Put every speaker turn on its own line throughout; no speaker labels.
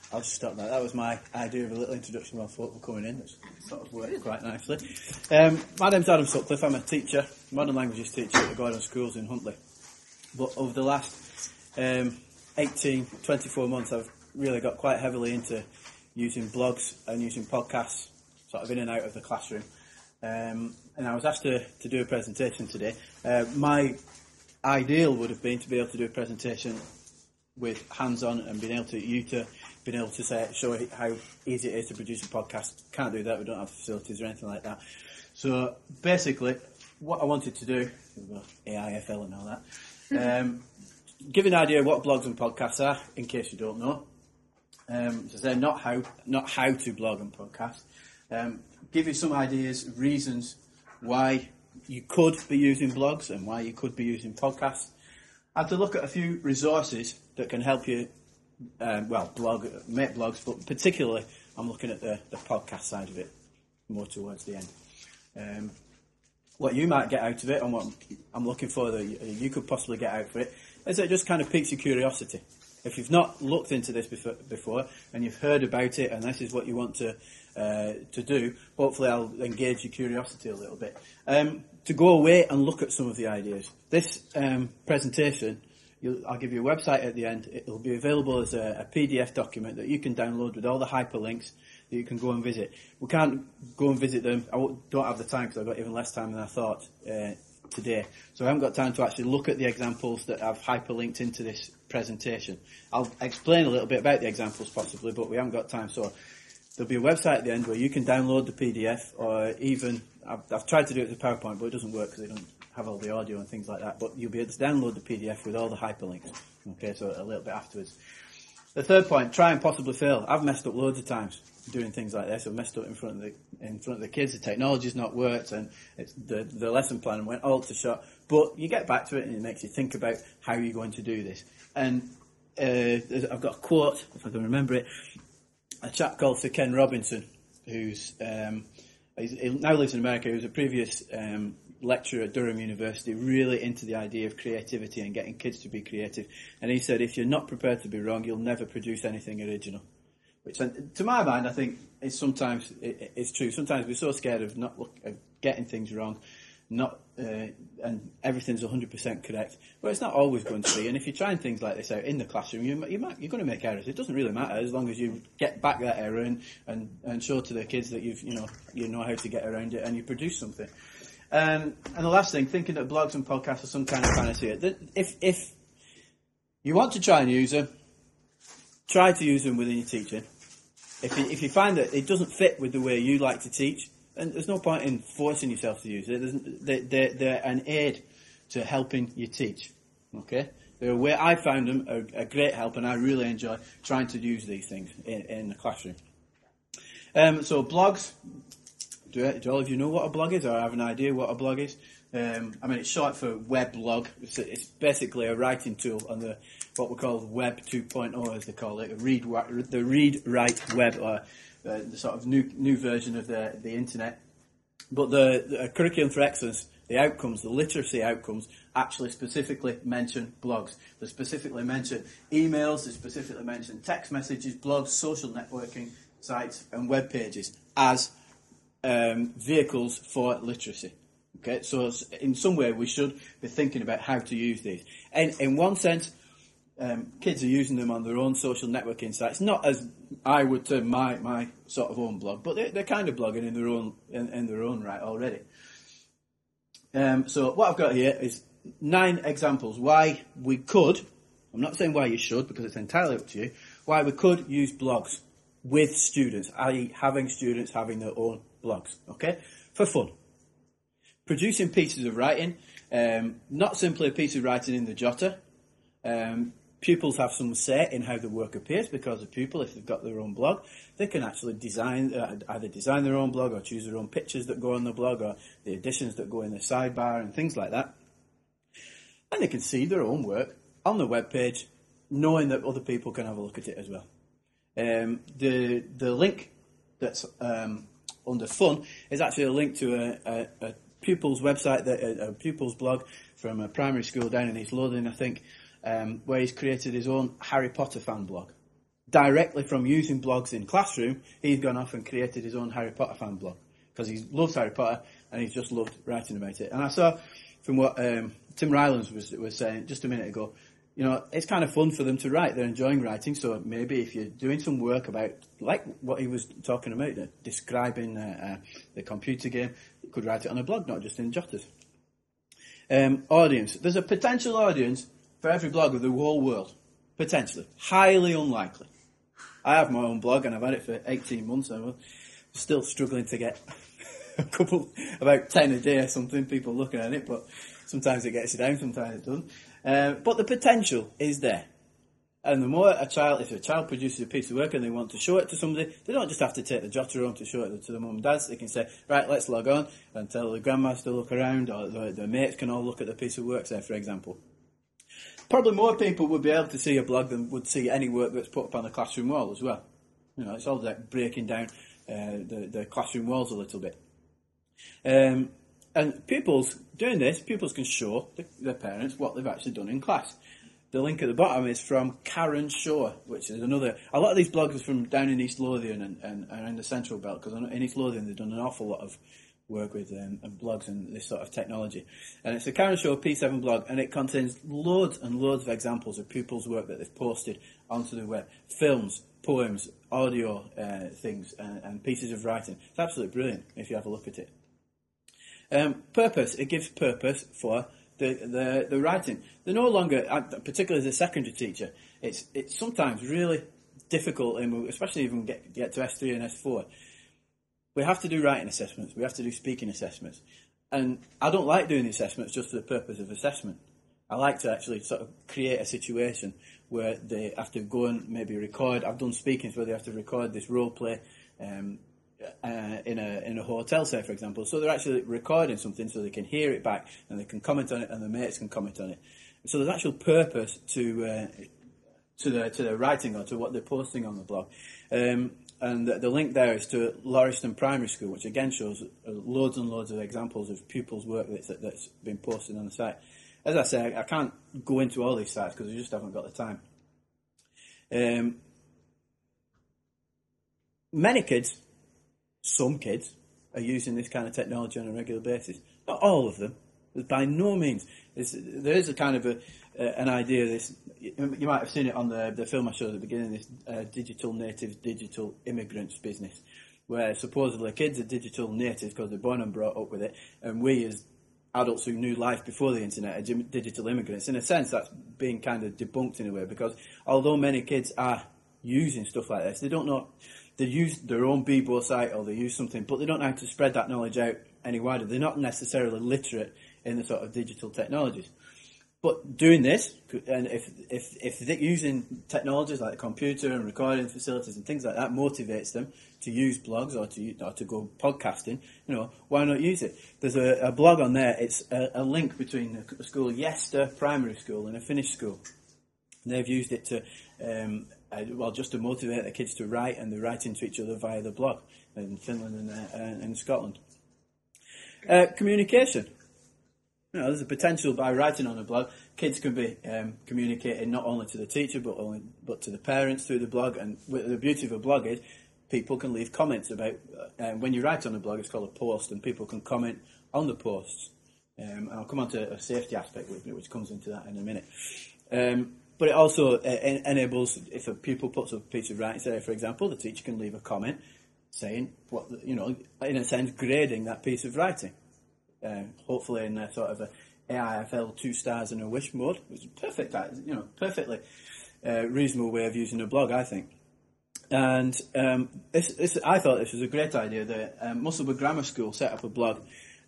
I'll just stop that. That was my idea of a little introduction while folk were coming in. That's sort of worked quite nicely. My name's Adam Sutcliffe. I'm a teacher, modern languages teacher at the Gordon Schools in Huntly. But over the last 18, 24 months, I've really got quite heavily into using blogs and using podcasts, sort of in and out of the classroom. And I was asked to do a presentation today. My ideal would have been to be able to do a presentation with hands-on and being able to show how easy it is to produce a podcast. Can't do that. We don't have facilities or anything like that. So basically, what I wanted to do, AIFL and all that, give an idea of what blogs and podcasts are, in case you don't know. So say not how to blog and podcast. Give you some ideas, reasons why you could be using blogs and why you could be using podcasts. I have to look at a few resources that can help you, make blogs, but particularly I'm looking at the podcast side of it more towards the end. What you might get out of it and what I'm looking for that you could possibly get out of it is it just kind of piques your curiosity. If you've not looked into this before and you've heard about it and this is what you want to do, hopefully I'll engage your curiosity a little bit. To go away and look at some of the ideas. This presentation, I'll give you a website at the end. It'll be available as a PDF document that you can download with all the hyperlinks that you can go and visit. We can't go and visit them. I don't have the time because I've got even less time than I thought today. So I haven't got time to actually look at the examples that I've hyperlinked into this presentation. I'll explain a little bit about the examples possibly, but we haven't got time. So there'll be a website at the end where you can download the PDF, or even, I've tried to do it as a PowerPoint, but it doesn't work because they don't have all the audio and things like that. But you'll be able to download the PDF with all the hyperlinks. Okay, so a little bit afterwards. The third point, try and possibly fail. I've messed up loads of times doing things like this. I've messed up in front of the kids. The technology's not worked, and the lesson plan went all to shot. But you get back to it, and it makes you think about how you're going to do this. And I've got a quote, if I can remember it. A chap called Sir Ken Robinson, who's he now lives in America. He was a previous lecturer at Durham University, really into the idea of creativity and getting kids to be creative. And he said, if you're not prepared to be wrong, you'll never produce anything original. Which, to my mind, I think is sometimes it's true. Sometimes we're so scared of of getting things wrong, and everything's 100% correct. But it's not always going to be. And if you're trying things like this out in the classroom, you're going to make errors. It doesn't really matter as long as you get back that error and show to the kids that you know how to get around it and you produce something. And the last thing, thinking that blogs and podcasts are some kind of panacea. If you want to try and use them, try to use them within your teaching. If you find that it doesn't fit with the way you like to teach, and there's no point in forcing yourself to use it. They're an aid to helping you teach. Okay, they're where I found them a great help, and I really enjoy trying to use these things in the classroom. So blogs. Do all of you know what a blog is, or have an idea what a blog is? It's short for weblog. It's basically a writing tool on what we call Web 2.0, as they call it, the read-write web, or the sort of new version of the internet. But the Curriculum for Excellence, the literacy outcomes, actually specifically mention blogs. They specifically mention emails, they specifically mention text messages, blogs, social networking sites, and web pages as vehicles for literacy. Okay, so in some way we should be thinking about how to use these. And in one sense, kids are using them on their own social networking sites, not as I would term my sort of own blog, but they're kind of blogging in their own right already. So what I've got here is 9 examples why we could, I'm not saying why you should because it's entirely up to you, why we could use blogs with students, i.e. having students having their own blogs, okay, for fun. Producing pieces of writing, not simply a piece of writing in the jotter. Pupils have some say in how the work appears because a pupil, if they've got their own blog, they can actually either design their own blog or choose their own pictures that go on the blog or the additions that go in the sidebar and things like that. And they can see their own work on the web page, knowing that other people can have a look at it as well. The link that's under fun is actually a link to a pupil's website, a pupil's blog from a primary school down in East Lothian, I think, where he's created his own Harry Potter fan blog. directly from using blogs in classroom, he's gone off and created his own Harry Potter fan blog because he loves Harry Potter and he's just loved writing about it. And I saw from what Tim Rylands was saying just a minute ago, it's kind of fun for them to write. They're enjoying writing, so maybe if you're doing some work about, like what he was talking about, describing the computer game, you could write it on a blog, not just in Jotters. Audience. There's a potential audience for every blog of the whole world. Potentially. Highly unlikely. I have my own blog and I've had it for 18 months. I'm still struggling to get about 10 a day or something, people looking at it, but sometimes it gets you down, sometimes it doesn't. But the potential is there. And the more if a child produces a piece of work and they want to show it to somebody, they don't just have to take the Jotter home to show it to the mum and dads. They can say, right, let's log on and tell the grandmas to look around, or the mates can all look at the piece of work there, for example. Probably more people would be able to see a blog than would see any work that's put up on the classroom wall as well. It's all like breaking down the classroom walls a little bit. And pupils can show their parents what they've actually done in class. The link at the bottom is from Karen Shaw, which is another. A lot of these blogs are from down in East Lothian and in the Central Belt, because in East Lothian they've done an awful lot of work with blogs and this sort of technology. And it's a Karen Shaw P7 blog, and it contains loads and loads of examples of pupils' work that they've posted onto the web. Films, poems, audio things, and pieces of writing. It's absolutely brilliant if you have a look at it. Purpose. It gives purpose for the writing. They're no longer, particularly as a secondary teacher, it's sometimes really difficult, and especially when we get to S3 and S4. We have to do writing assessments. We have to do speaking assessments. And I don't like doing the assessments just for the purpose of assessment. I like to actually sort of create a situation where they have to go and maybe record. I've done speakings where they have to record this role play in a hotel, say, for example. So they're actually recording something so they can hear it back and they can comment on it and the mates can comment on it. So there's actual purpose to their writing or to what they're posting on the blog. And the link there is to Lauriston Primary School, which again shows loads and loads of examples of pupils' work that's been posted on the site. As I say, I can't go into all these sites because I just haven't got the time. Some kids are using this kind of technology on a regular basis. Not all of them. By no means. There is a kind of an idea. This you might have seen it on the film I showed at the beginning. This digital natives, digital immigrants business, where supposedly kids are digital natives because they're born and brought up with it, and we as adults who knew life before the internet are digital immigrants. In a sense, that's being kind of debunked in a way, because although many kids are using stuff like this, they don't know. They use their own Bebo site or they use something, but they don't know how to spread that knowledge out any wider. They're not necessarily literate in the sort of digital technologies. But doing this, and if they're using technologies like the computer and recording facilities and things like that motivates them to use blogs or to go podcasting, why not use it? There's a blog on there. It's a link between a school, Yester Primary School, and a Finnish school. And they've used it to just to motivate the kids to write, and they're writing to each other via the blog in Finland and in Scotland. Communication. There's a potential by writing on a blog. Kids can be communicating not only to the teacher but to the parents through the blog. And the beauty of a blog is people can leave comments about. When you write on a blog, it's called a post, and people can comment on the posts. And I'll come on to a safety aspect which comes into that in a minute. But it also enables, if a pupil puts up a piece of writing, say, for example, the teacher can leave a comment saying, in a sense, grading that piece of writing. Hopefully in a sort of a AIFL 2 stars and a wish mode, which is perfect, perfectly reasonable way of using a blog, I think. And I thought this was a great idea. The Musselburgh Grammar School set up a blog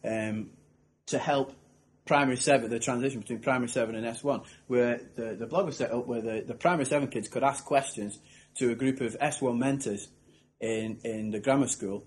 to help Primary 7, the transition between Primary 7 and S1, where the blog was set up where the Primary 7 kids could ask questions to a group of S1 mentors in the grammar school.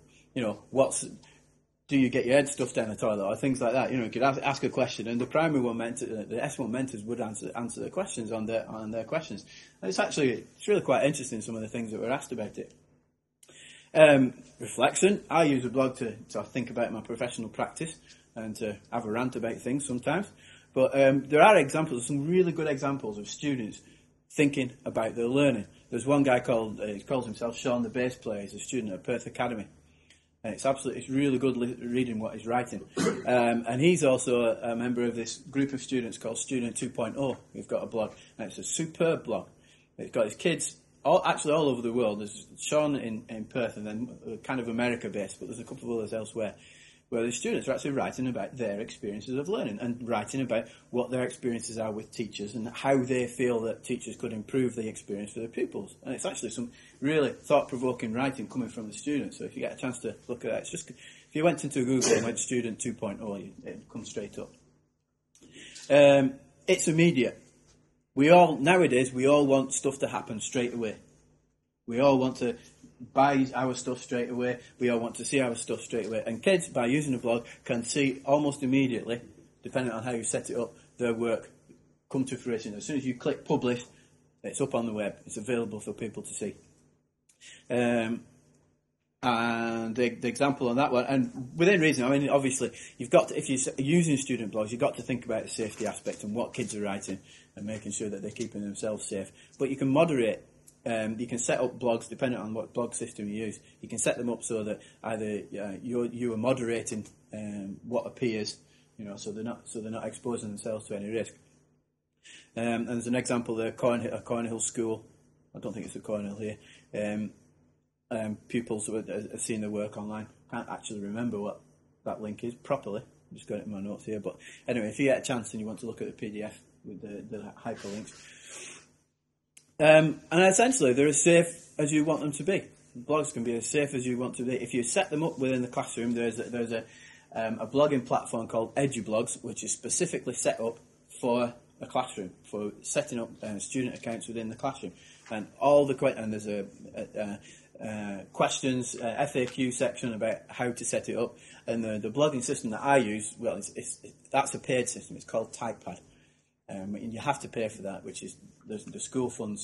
Do you get your head stuffed down the toilet or things like that? You could ask a question, and the primary one the S1 mentors would answer the questions on their questions. And it's really quite interesting, some of the things that were asked about it. Reflection. I use a blog to think about my professional practice and to have a rant about things sometimes. But there are examples, some really good examples of students thinking about their learning. There's one guy he calls himself Sean the Bass Player. He's a student at Perth Academy. And it's really good reading what he's writing. And he's also a member of this group of students called Student 2.0, who've got a blog. And it's a superb blog. It's got his kids all over the world. There's Sean in Perth, and then kind of America-based, but there's a couple of others elsewhere, where the students are actually writing about their experiences of learning and writing about what their experiences are with teachers and how they feel that teachers could improve the experience for their pupils. And it's actually some really thought-provoking writing coming from the students. So if you get a chance to look at that, it's just, if you went into Google and went Student 2.0, it'd come straight up. It's immediate. Nowadays, we all want stuff to happen straight away. We all want to buy our stuff straight away. We all want to see our stuff straight away. And kids, by using a blog, can see almost immediately, depending on how you set it up, their work come to fruition. As soon as you click publish, it's up on the web. It's available for people to see. And the example on that one, and within reason, I mean, obviously, if you're using student blogs, you've got to think about the safety aspect and what kids are writing and making sure that they're keeping themselves safe. But you can moderate. You can set up blogs depending on what blog system you use. You can set them up so that either you are moderating what appears, so they're not exposing themselves to any risk. And there's an example there, Cornhill School. I don't think it's at Cornhill here. Pupils have seen their work online. Can't actually remember what that link is properly. I'm just going to my notes here. But anyway, if you get a chance and you want to look at the PDF with the hyperlinks. And essentially, they're as safe as you want them to be. Blogs can be as safe as you want to be. If you set them up within the classroom, there's a blogging platform called EduBlogs, which is specifically set up for a classroom, for setting up student accounts within the classroom. And there's a questions, FAQ section about how to set it up. And the blogging system that I use, that's a paid system. It's called TypePad. And you have to pay for that, which is the school funds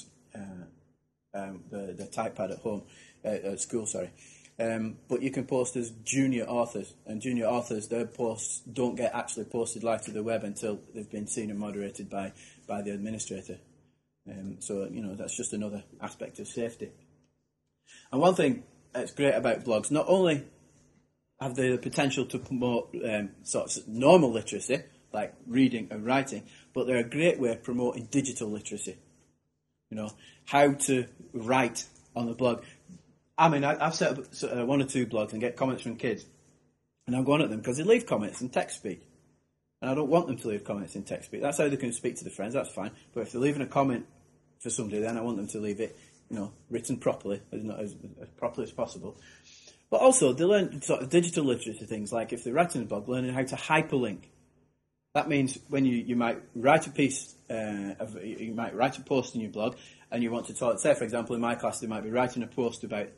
the TypePad at home, at school, sorry. But you can post as junior authors, and junior authors, their posts don't get actually posted live to the web until they've been seen and moderated by the administrator. So that's just another aspect of safety. And one thing that's great about blogs, not only have they the potential to promote sort of normal literacy, like reading and writing, but they're a great way of promoting digital literacy. How to write on the blog. I mean, I've set up one or two blogs and get comments from kids, and I'm going at them because they leave comments in text speak, and I don't want them to leave comments in text speak. That's how they can speak to their friends. That's fine. But if they're leaving a comment for somebody, then I want them to leave it, written properly, as properly as possible. But also, they learn sort of digital literacy things, like if they're writing a blog, learning how to hyperlink. That means when you might write a piece, you might write a post in your blog, and you want to talk. Say, for example, in my class, they might be writing a post about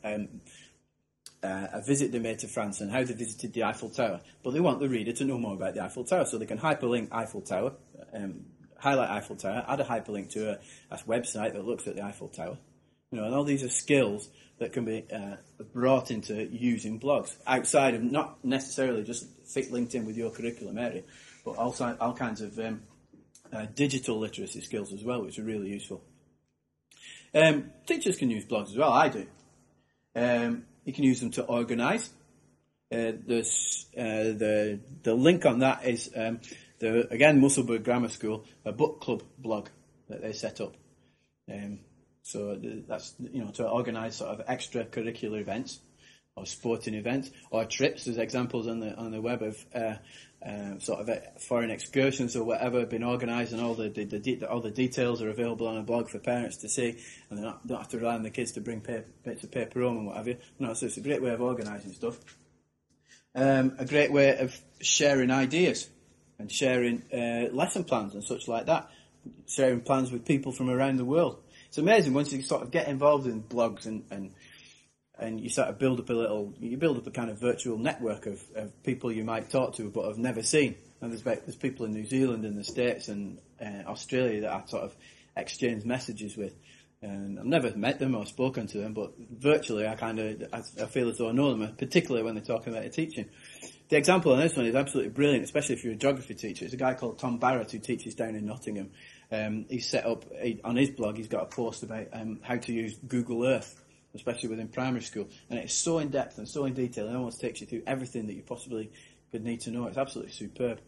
a visit they made to France and how they visited the Eiffel Tower. But they want the reader to know more about the Eiffel Tower, so they can hyperlink Eiffel Tower, highlight Eiffel Tower, add a hyperlink to a website that looks at the Eiffel Tower. And all these are skills that can be brought into using blogs outside of not necessarily just linked in with your curriculum area, but also all kinds of digital literacy skills as well, which are really useful. Teachers can use blogs as well. I do. You can use them to organise. The link on that is Musselburgh Grammar School, a book club blog that they set up. So that's to organise sort of extracurricular events or sporting events or trips. There's examples on the web of sort of foreign excursions or whatever been organised, and all the details are available on a blog for parents to see, and they don't have to rely on the kids to bring bits of paper home and what have you. So it's a great way of organising stuff. A great way of sharing ideas and sharing lesson plans and such like that. Sharing plans with people from around the world. It's amazing once you sort of get involved in blogs and you sort of build up a kind of virtual network of people you might talk to but have never seen. And there's people in New Zealand and the States and Australia that I sort of exchange messages with. And I've never met them or spoken to them, but virtually I feel as though I know them, particularly when they're talking about their teaching. The example on this one is absolutely brilliant, especially if you're a geography teacher. It's a guy called Tom Barrett who teaches down in Nottingham. He's set up, on his blog, he's got a post about how to use Google Earth, especially within primary school. And it's so in-depth and so in detail, it almost takes you through everything that you possibly could need to know. It's absolutely superb.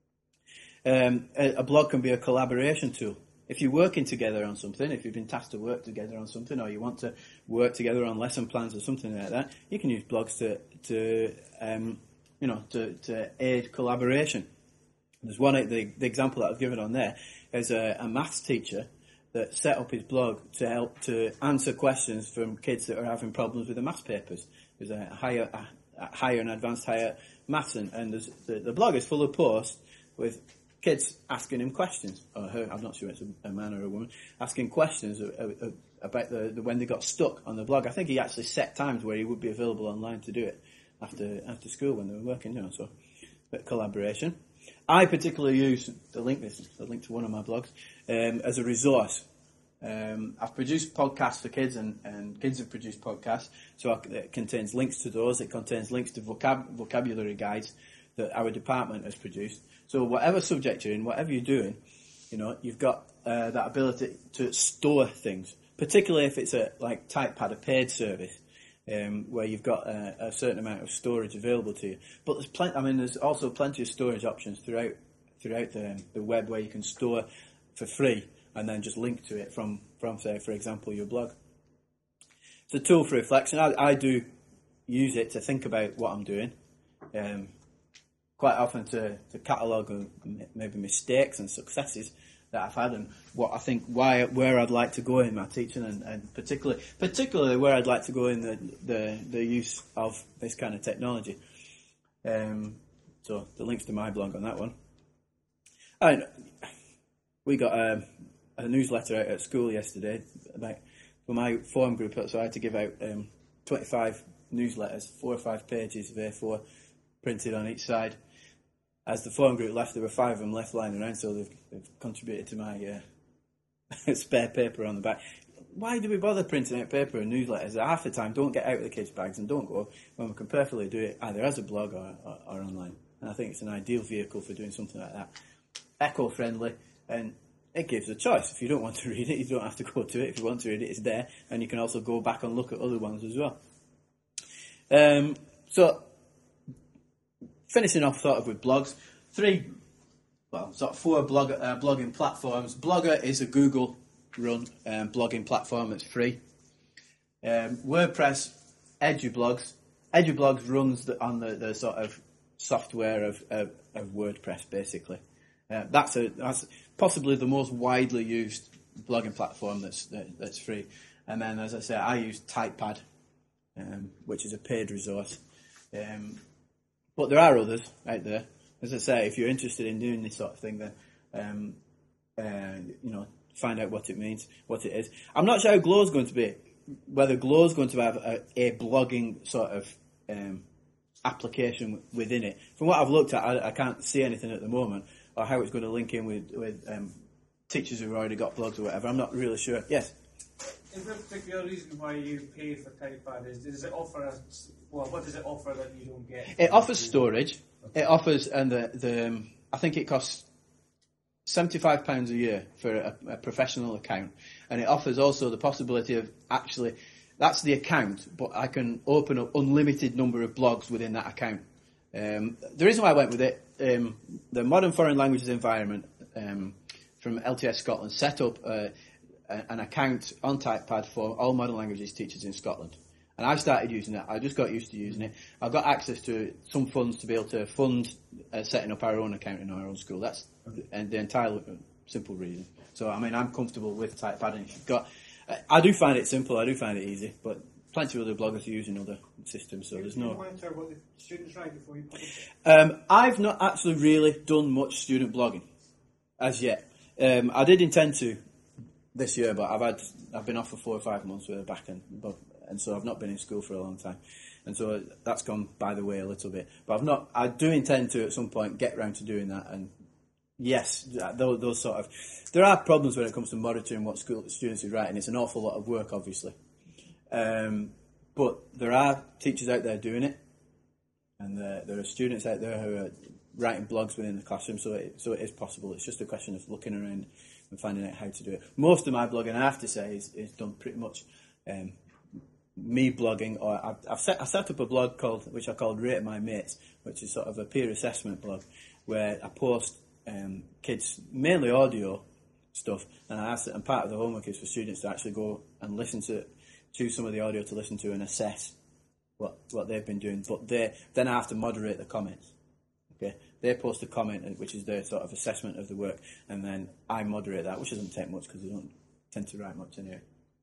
A blog can be a collaboration tool. If you're working together on something, if you've been tasked to work together on something, or you want to work together on lesson plans or something like that, you can use blogs to aid collaboration. There's one, the example that I've given on there is a maths teacher that set up his blog to help to answer questions from kids that are having problems with the maths papers. There's a higher and advanced higher maths, and the blog is full of posts with kids asking him questions, or her, I'm not sure it's a man or a woman, asking questions about when they got stuck on the blog. I think he actually set times where he would be available online to do it after school when they were working, so a bit of collaboration. I particularly use the link to one of my blogs as a resource. I've produced podcasts for kids, and kids have produced podcasts, so it contains links to those. It contains links to vocabulary guides that our department has produced. So whatever subject you're in, whatever you're doing, you've got that ability to store things, particularly if it's like TypePad, a paid service, where you've got a certain amount of storage available to you. But there's also plenty of storage options throughout the web where you can store for free and then just link to it from say, for example, your blog. It's a tool for reflection. I do use it to think about what I'm doing. Quite often to catalogue maybe mistakes and successes that I've had, and what I think where I'd like to go in my teaching, and particularly where I'd like to go in the use of this kind of technology. So the links to my blog on that one. And we got a newsletter out at school yesterday for my forum group, so I had to give out 25 newsletters, 4 or 5 pages of A4 printed on each side. As the forum group left, there were 5 of them left lying around, so they've contributed to my spare paper on the back. Why do we bother printing out paper and newsletters that half the time don't get out of the kids' bags and don't go when we can perfectly do it either as a blog or online? And I think it's an ideal vehicle for doing something like that. Eco-friendly, and it gives a choice. If you don't want to read it, you don't have to go to it. If you want to read it, it's there, and you can also go back and look at other ones as well. So, finishing off sort of with blogs, 4 blogging platforms. Blogger is a Google-run blogging platform that's free. WordPress, EduBlogs. EduBlogs runs on the sort of software of WordPress, basically. That's possibly the most widely used blogging platform that's free. And then, as I say, I use TypePad, which is a paid resource. But there are others out there. As I say, if you're interested in doing this sort of thing, then find out what it means, what it is. I'm not sure how Glow's going to be. Whether Glow's going to have a blogging sort of application within it. From what I've looked at, I can't see anything at the moment, or how it's going to link in with teachers who've already got blogs or whatever. I'm not really sure. Yes?
Is there a particular reason why you pay for TypePad? Does it offer what does it offer that you don't get?
It offers storage. Okay. It offers, and I think it costs £75 a year for a professional account, and it offers also the possibility of actually, that's the account, but I can open up unlimited number of blogs within that account. The reason why I went with it, the Modern Foreign Languages Environment from LTS Scotland set up an account on TypePad for all modern languages teachers in Scotland. And I started using it. I just got used to using it. I've got access to some funds to be able to fund setting up our own account in our own school. That's the entire simple reason. So, I mean, I'm comfortable with TypePad. And if you've got, I do find it simple. I do find it easy. But plenty of other bloggers are using other systems. So there's no.
Do you monitor what the students write before you publish it?
I've not actually really done much student blogging as yet. I did intend to this year, but I've been off for 4 or 5 months with a back and so I've not been in school for a long time, and so that's gone by the way a little bit. But I do intend to at some point get round to doing that. And yes, those sort of, there are problems when it comes to monitoring what students are writing. It's an awful lot of work, obviously, but there are teachers out there doing it, and there are students out there who are writing blogs within the classroom. So it is possible. It's just a question of looking around and finding out how to do it. Most of my blogging, I have to say, is done pretty much me blogging, or I set up a blog which I called Rate My Mates, which is sort of a peer assessment blog where I post kids, mainly audio stuff, and part of the homework is for students to actually go and choose some of the audio to listen to and assess what they've been doing. But then I have to moderate the comments. Okay, they post a comment, which is their sort of assessment of the work, and then I moderate that, which doesn't take much because I don't tend to write much anyway.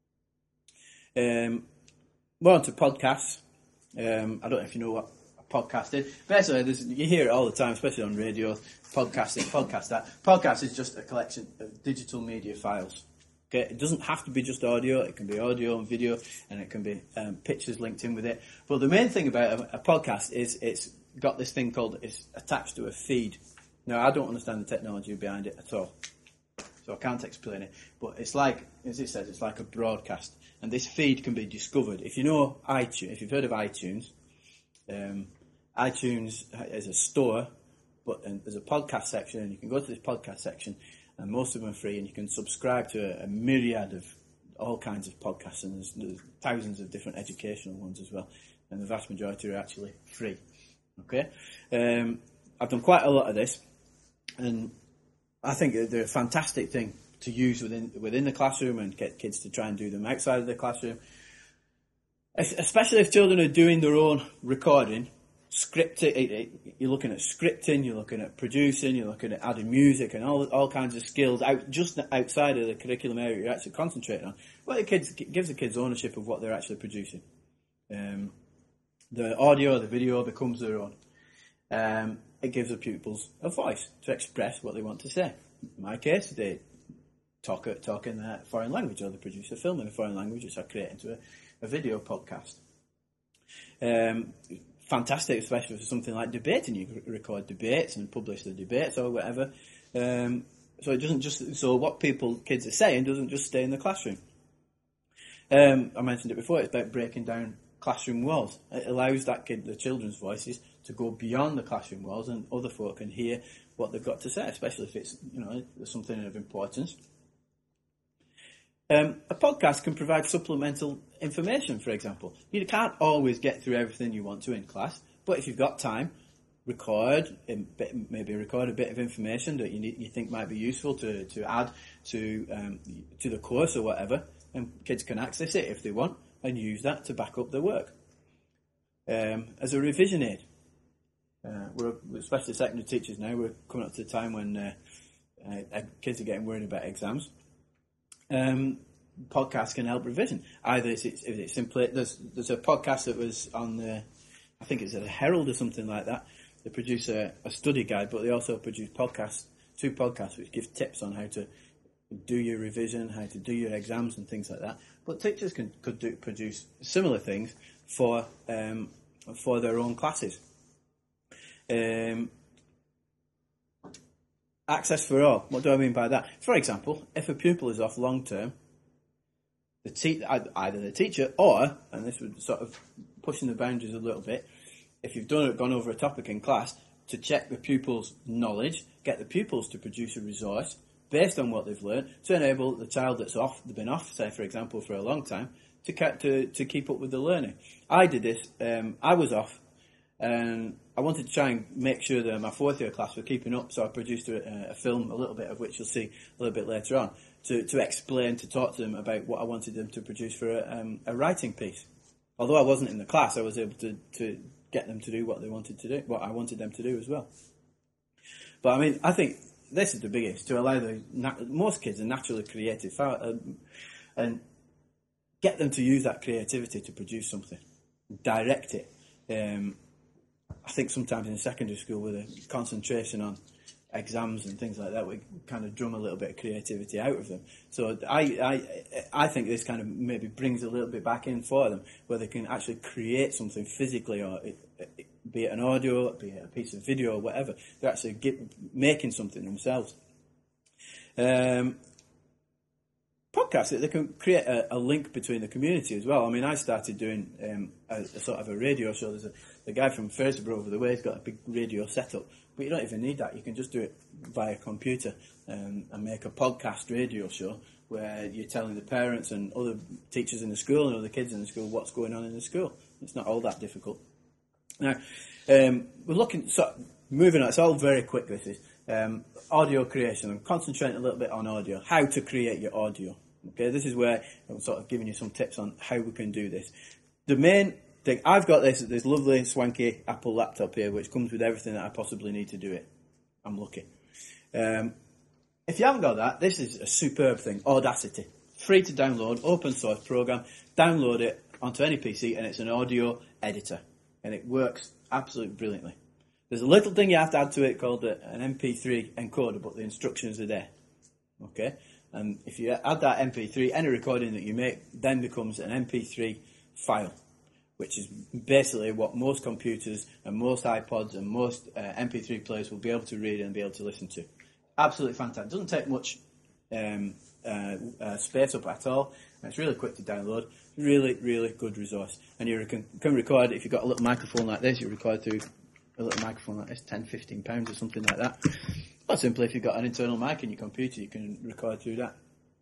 More on to podcasts. I don't know if you know what a podcast is. Basically, you hear it all the time, especially on radio. Podcast that. Podcast is just a collection of digital media files. Okay, it doesn't have to be just audio. It can be audio and video, and it can be pictures linked in with it. But the main thing about a podcast is it's got this thing called, it's attached to a feed. Now, I don't understand the technology behind it at all, so I can't explain it. But it's like, as it says, it's like a broadcast. And this feed can be discovered. If you know iTunes, if you've heard of iTunes, iTunes is a store, but there's a podcast section, and you can go to this podcast section, and most of them are free, and you can subscribe to a myriad of all kinds of podcasts, and there's thousands of different educational ones as well, and the vast majority are actually free. Okay, I've done quite a lot of this, and I think they're a fantastic thing to use within the classroom and get kids to try and do them outside of the classroom, especially if children are doing their own recording. Scripting, you're looking at scripting, you're looking at producing, you're looking at adding music and all kinds of skills just outside of the curriculum area you're actually concentrating on. Well, it gives the kids ownership of what they're actually producing. The audio, the video becomes their own. It gives the pupils a voice to express what they want to say. In my case, they talk in a foreign language, or they produce a film in a foreign language, which I create into a video podcast. Fantastic, especially for something like debating. You record debates and publish the debates or whatever. So it doesn't what kids are saying doesn't just stay in the classroom. I mentioned it before. It's about breaking down classroom walls. It allows the children's voices to go beyond the classroom walls, and other folk can hear what they've got to say, especially if it's something of importance. A podcast can provide supplemental information, for example. You can't always get through everything you want to in class, but if you've got time, maybe record a bit of information that you think might be useful to add to the course or whatever, and kids can access it if they want and use that to back up their work. As a revision aid, we're especially secondary teachers now. We're coming up to the time when kids are getting worried about exams. Podcasts can help revision. Either it's simply there's a podcast that was on I think it's a Herald or something like that. They produce a study guide, but they also produce two podcasts which give tips on how to do your revision, how to do your exams and things like that. But teachers could produce similar things for their own classes. Access for all. What do I mean by that? For example, if a pupil is off long term, either the teacher or, and this would sort of pushing the boundaries a little bit, if you've gone over a topic in class, to check the pupil's knowledge, get the pupils to produce a resource based on what they've learned to enable the child that's been off, say for example, for a long time, to keep up with the learning. I did this. I was off, and I wanted to try and make sure that my fourth year class were keeping up, so I produced a film, a little bit of which you'll see a little bit later on, to explain, to talk to them about what I wanted them to produce for a writing piece. Although I wasn't in the class, I was able to get them to do what they wanted to do, what I wanted them to do as well. But I mean, I think this is the biggest, to allow most kids are naturally creative, and get them to use that creativity to produce something, direct it. I think sometimes in secondary school, with a concentration on exams and things like that, we kind of drum a little bit of creativity out of them. So I think this kind of maybe brings a little bit back in for them, where they can actually create something physically, or be it an audio, be it a piece of video or whatever. They're actually making something themselves. podcasts, they can create a link between the community as well. I mean, I started doing a sort of a radio show. There's a guy from Fraserburgh over the way, he's got a big radio setup, but you don't even need that. You can just do it via computer and make a podcast radio show where you're telling the parents and other teachers in the school and other kids in the school what's going on in the school. It's not all that difficult. Now, we're looking, moving on, it's all very quick, this is. Audio creation. I'm concentrating a little bit on audio, how to create your audio. Okay, this is where I'm sort of giving you some tips on how we can do this. The main thing, I've got this lovely swanky Apple laptop here which comes with everything that I possibly need to do it. I'm lucky. If you haven't got that, this is a superb thing, Audacity. Free to download, open source program, download it onto any PC and it's an audio editor. And it works absolutely brilliantly. There's a little thing you have to add to it called an MP3 encoder, but the instructions are there. Okay? And if you add that MP3, any recording that you make then becomes an MP3 file, which is basically what most computers and most iPods and most MP3 players will be able to read and be able to listen to. Absolutely fantastic. It doesn't take much space up at all. And it's really quick to download. Really, really good resource. And you can record, if you've got a little microphone like this, you record through a little microphone like this, £10, £15 or something like that. Or simply, if you've got an internal mic in your computer, you can record through that.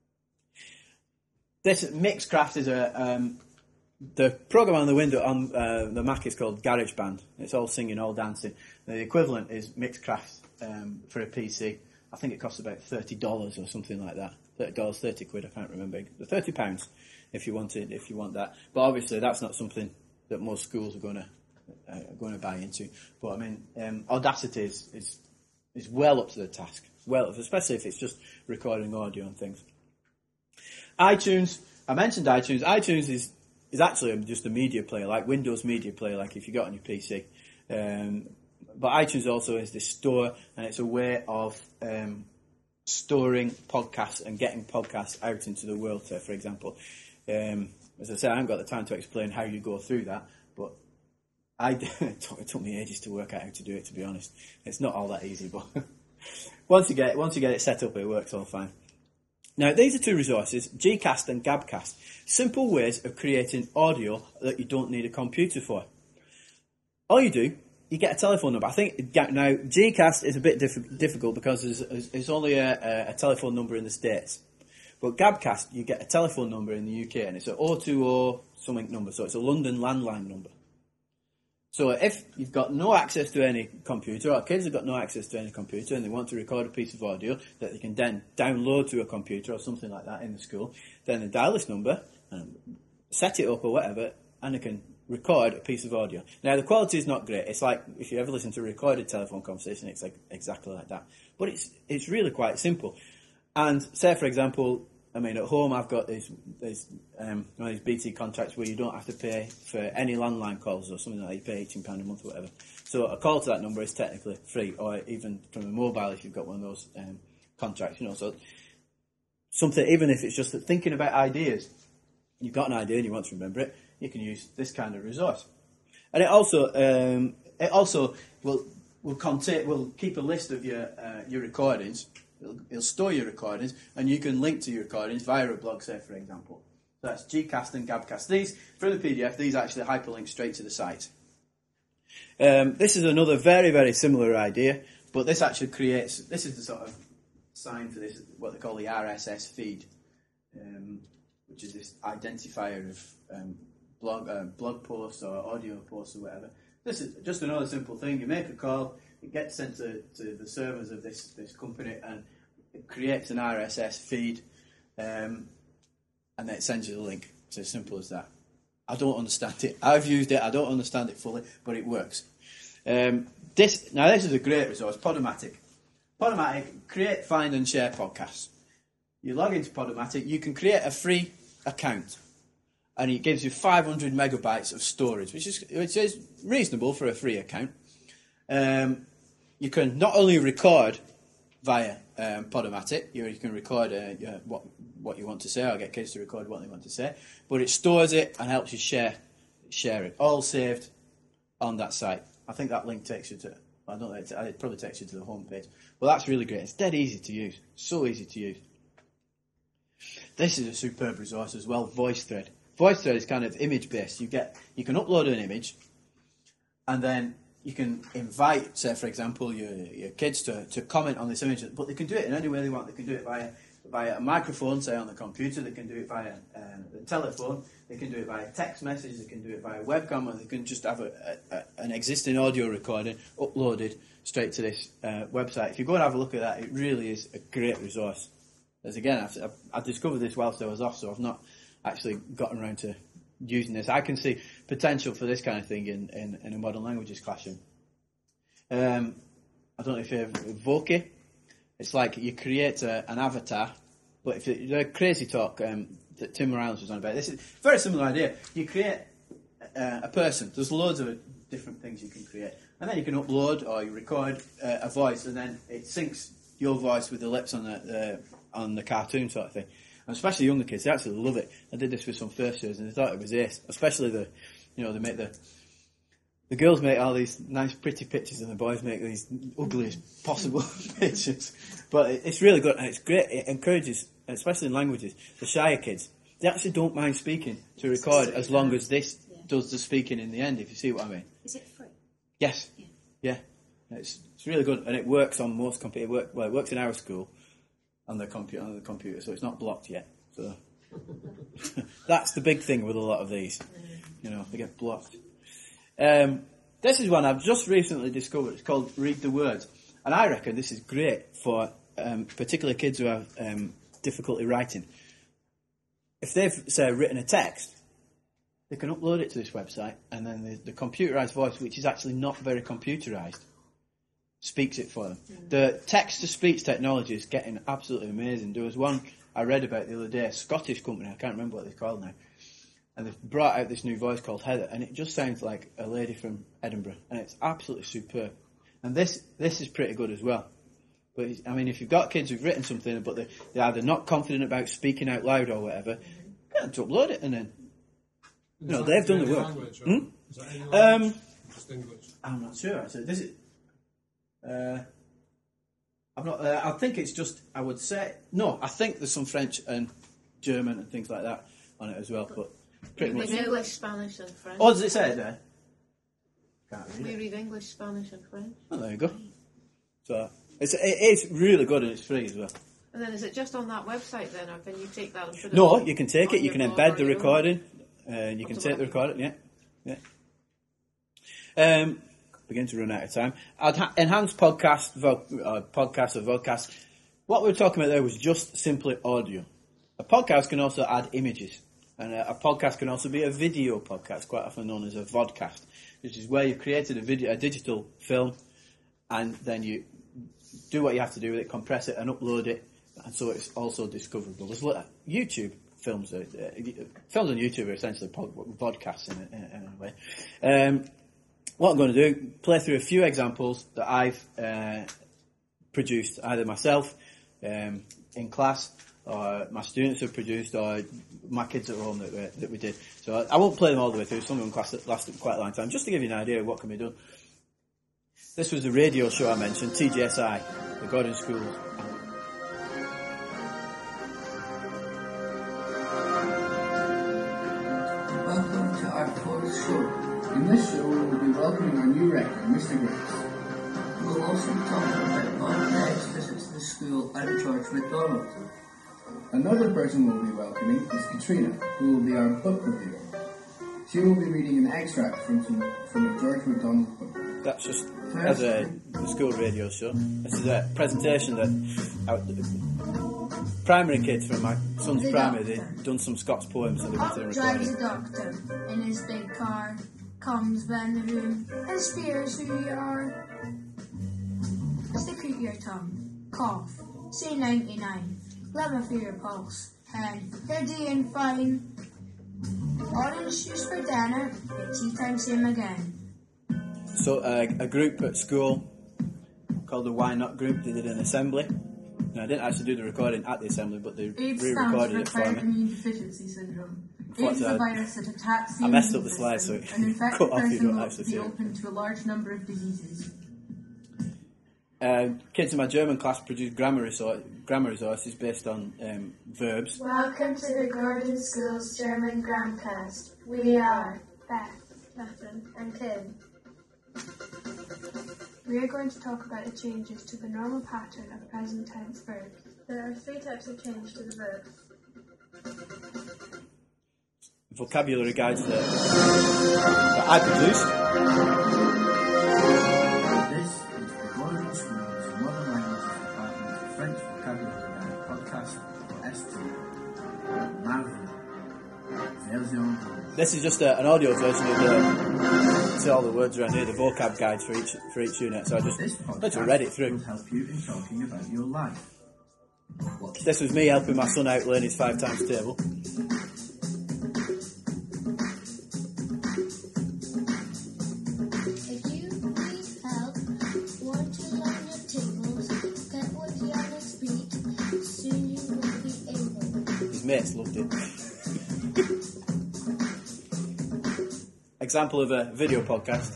This Mixcraft is the program on the window on the Mac is called GarageBand. It's all singing, all dancing. The equivalent is Mixcraft for a PC. I think it costs about $30 or something like that. $30, 30 quid, I can't remember. £30 if you want that. But obviously that's not something that most schools are going to buy into. But I mean, Audacity is well up to the task. Well, especially if it's just recording audio and things. iTunes, I mentioned iTunes. iTunes is actually just a media player, like Windows Media Player, like if you got on your PC. But iTunes also is this store, and it's a way of storing podcasts and getting podcasts out into the world, for example. As I said, I haven't got the time to explain how you go through that, but it took me ages to work out how to do it, to be honest. It's not all that easy, but once you get it set up, it works all fine. Now, these are two resources, Gcast and Gabcast. Simple ways of creating audio that you don't need a computer for. All you do, you get a telephone number. I think now Gcast is a bit difficult because it's only a telephone number in the States. But Gabcast, you get a telephone number in the UK, and it's an 020 something number, so it's a London landline number. So if you've got no access to any computer, or kids have got no access to any computer, and they want to record a piece of audio that they can then download to a computer or something like that in the school, then they dial this number, and set it up or whatever, and they can record a piece of audio. Now, the quality is not great. It's like, if you ever listen to a recorded telephone conversation, it's like exactly like that. But it's really quite simple. And say, for example, I mean, at home I've got these BT contracts where you don't have to pay for any landline calls or something like that. You pay £18 a month or whatever. So a call to that number is technically free, or even from a mobile if you've got one of those contracts, you know. So something, even if it's just thinking about ideas, you've got an idea and you want to remember it, you can use this kind of resource. And it also will keep a list of your recordings. It'll store your recordings, and you can link to your recordings via a blog, say, for example. So that's Gcast and Gabcast. These, from the PDF, these actually hyperlink straight to the site. This is another very, very similar idea, but this actually this is the sort of sign for this, what they call the RSS feed, which is this identifier of blog posts or audio posts or whatever. This is just another simple thing. You make a call, it gets sent to the servers of this company, and it creates an RSS feed, and then it sends you the link. It's as simple as that. I don't understand it. I've used it. I don't understand it fully, but it works. This is a great resource, Podomatic. Podomatic, create, find and share podcasts. You log into Podomatic, you can create a free account, and it gives you 500 megabytes of storage, which is reasonable for a free account. You can not only record via Podomatic, you can record what you want to say, or get kids to record what they want to say, but it stores it and helps you share it, all saved on that site. I think that link takes you to, I don't know, it probably takes you to the home page. Well, that's really great. It's dead easy to use, so easy to use. This is a superb resource as well, VoiceThread. VoiceThread is kind of image-based. You can upload an image, and then you can invite, say, for example, your kids to comment on this image, but they can do it in any way they want. They can do it via a microphone, say, on the computer. They can do it via the telephone. They can do it via text message. They can do it via webcam, or they can just have an existing audio recording uploaded straight to this website. If you go and have a look at that, it really is a great resource. As again, I've discovered this whilst I was off, so I've not actually gotten around to using this. I can see potential for this kind of thing in a modern languages classroom. I don't know if you have Voki. It's like you create an avatar, but if the Crazy Talk that Tim Morales was on about, this is a very similar idea. You create a person. There's loads of different things you can create, and then you can upload or you record a voice, and then it syncs your voice with the lips on the cartoon sort of thing. And especially younger kids, they actually love it. I did this with some first years, and they thought it was ace. Especially they make the girls make all these nice, pretty pictures, and the boys make these ugliest possible pictures. But it's really good, and it's great. It encourages, especially in languages, the shyer kids. They actually don't mind speaking to record as long as this does the speaking in the end. If you see what I mean.
Is it free?
Yes. Yeah. It's really good, and it works on most computers. It works in our school. On the computer, so it's not blocked yet. So that's the big thing with a lot of these. They get blocked. This is one I've just recently discovered. It's called Read the Words, and I reckon this is great for particularly kids who have difficulty writing. If they've, say, written a text, they can upload it to this website, and then the computerised voice, which is actually not very computerised, speaks it for them. The text-to-speech technology is getting absolutely amazing. There was one I read about the other day, a Scottish company, I can't remember what they're called now, and they've brought out this new voice called Heather, and it just sounds like a lady from Edinburgh, and it's absolutely superb. And this is pretty good as well. But, I mean, if you've got kids who've written something, but they're either not confident about speaking out loud or whatever, get them to upload it, and then, they've done the work.
Language, is that any language? Just English?
I'm not sure, actually. I'm not. I think it's just. I would say no. I think there's some French and German and things like that on it as well. But pretty much
English, Spanish, and French.
Oh, does it say it there? Can't read
We
it.
read English, Spanish, and French.
Oh, there you go. So it is really good, and it's free as well.
And then is it just on that website then, or can you take that and put it?
No,
on,
you can take it. You can embed the recording, and you can take the recording. Yeah. Begin to run out of time. Enhanced podcast or vodcast. What we were talking about there was just simply audio. A podcast can also add images, and a podcast can also be a video podcast, quite often known as a vodcast, which is where you've created a digital film, and then you do what you have to do with it, compress it, and upload it, and so it's also discoverable. There's YouTube films. Films on YouTube are essentially vodcasts in a way. What I'm going to do, play through a few examples that I've produced, either myself in class, or my students have produced, or my kids at home that we did. So I won't play them all the way through. Some of them lasted quite a long time, just to give you an idea of what can be done. This was the radio show I mentioned, TGSI, the Gordon Schools.
Welcome to our fourth show. In this show, we will be welcoming our new rector, Mr. Grace.
We will also be talking about Mark Next visit to the school out of George MacDonald.
Another person we'll be welcoming is Katrina, who will be our book reviewer. She will be reading an extract from a George MacDonald book.
That's just as a school radio show. This is a presentation that primary kids from my son's primary, they'd done some Scots poems, so they went to the
Drives
recording.
the doctor in his big car, comes round the room and spears who you are. Stick out your tongue, cough, say 99, let me feel your pulse, and you're doing fine. Orange juice for dinner, at tea time same again.
So a group at school called the Why Not Group, they did an assembly. Now, I didn't actually do the recording at the assembly, but they
AIDS
re-recorded it
stands for
for
acquired
me.
immune deficiency syndrome.
What,
AIDS is a virus that attacks the
I messed
immune
up the slides, so
system. An
it
infected
cut off, you
person
don't
will
actually
be
see it.
open to a large number of diseases.
Kids in my German class produce grammar resources based on verbs.
Welcome to the Gordon Schools German Gramcast. We are Beth,
Catherine,
and Tim. We are going to talk about the changes to the normal pattern of present tense verbs.
there are 3 types of change to the verb.
Vocabulary guides that I produce.
This is the Gordon Schools Modern Languages Department French Vocabulary Guide podcast for S2. Marvel. Version 2.
This is just an audio version of see all the words around here, the vocab guides for each unit. So I just
This
literally read it
podcast
through.
will help you in talking about your life.
This was me helping my son out learn his 5 times table.
If you need help, want to learn your tables, get with the other speak, soon you will be able.
His mates loved it. Example of a video podcast.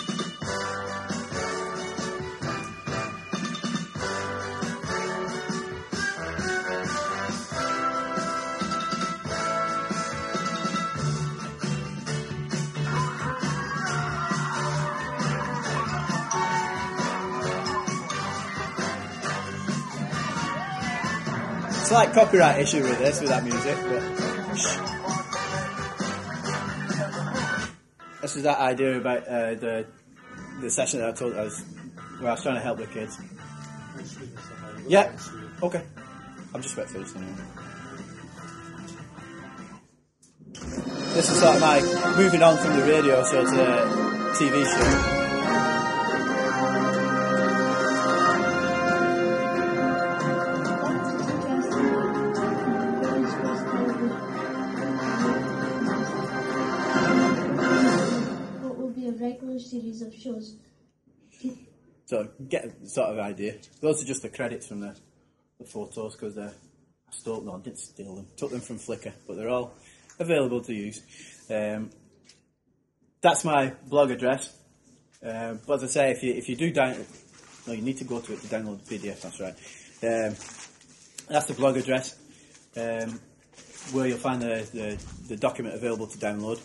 Slight copyright issue with this, with that music, but this is that idea about the session that I told I was trying to help the kids. Yeah, okay. I'm just about finished anyway. This is sort of my moving on from the radio show to the TV show.
What will be a regular series of shows?
So get a sort of idea. Those are just the credits from the photos because I stole them. No, I didn't steal them. Took them from Flickr, but they're all available to use. That's my blog address. But as I say, if you do download, no, you need to go to it to download the PDF. That's right. That's the blog address where you'll find the document available to download.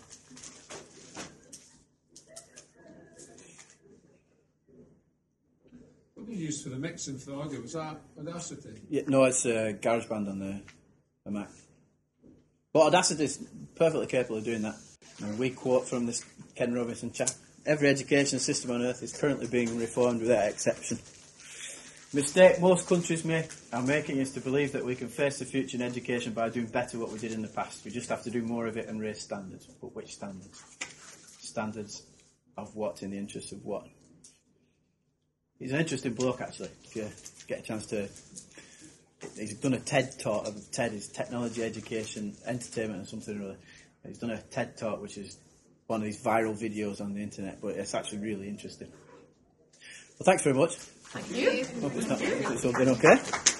What do you use for the mixing for the audio? Was that Audacity?
Yeah, no, it's GarageBand on the Mac. But Audacity is perfectly capable of doing that. And we quote from this Ken Robinson chap: "Every education system on earth is currently being reformed without exception. Mistake most countries are making is to believe that we can face the future in education by doing better what we did in the past. We just have to do more of it and raise standards." But which standards? Standards of what, in the interest of what? He's an interesting bloke, actually. If you get a chance to... He's done a TED talk. TED is Technology, Education, Entertainment, or something or other. He's done a TED talk, which is one of these viral videos on the internet, but it's actually really interesting. Well, thanks very much.
Thank you.
Hope it's all been okay.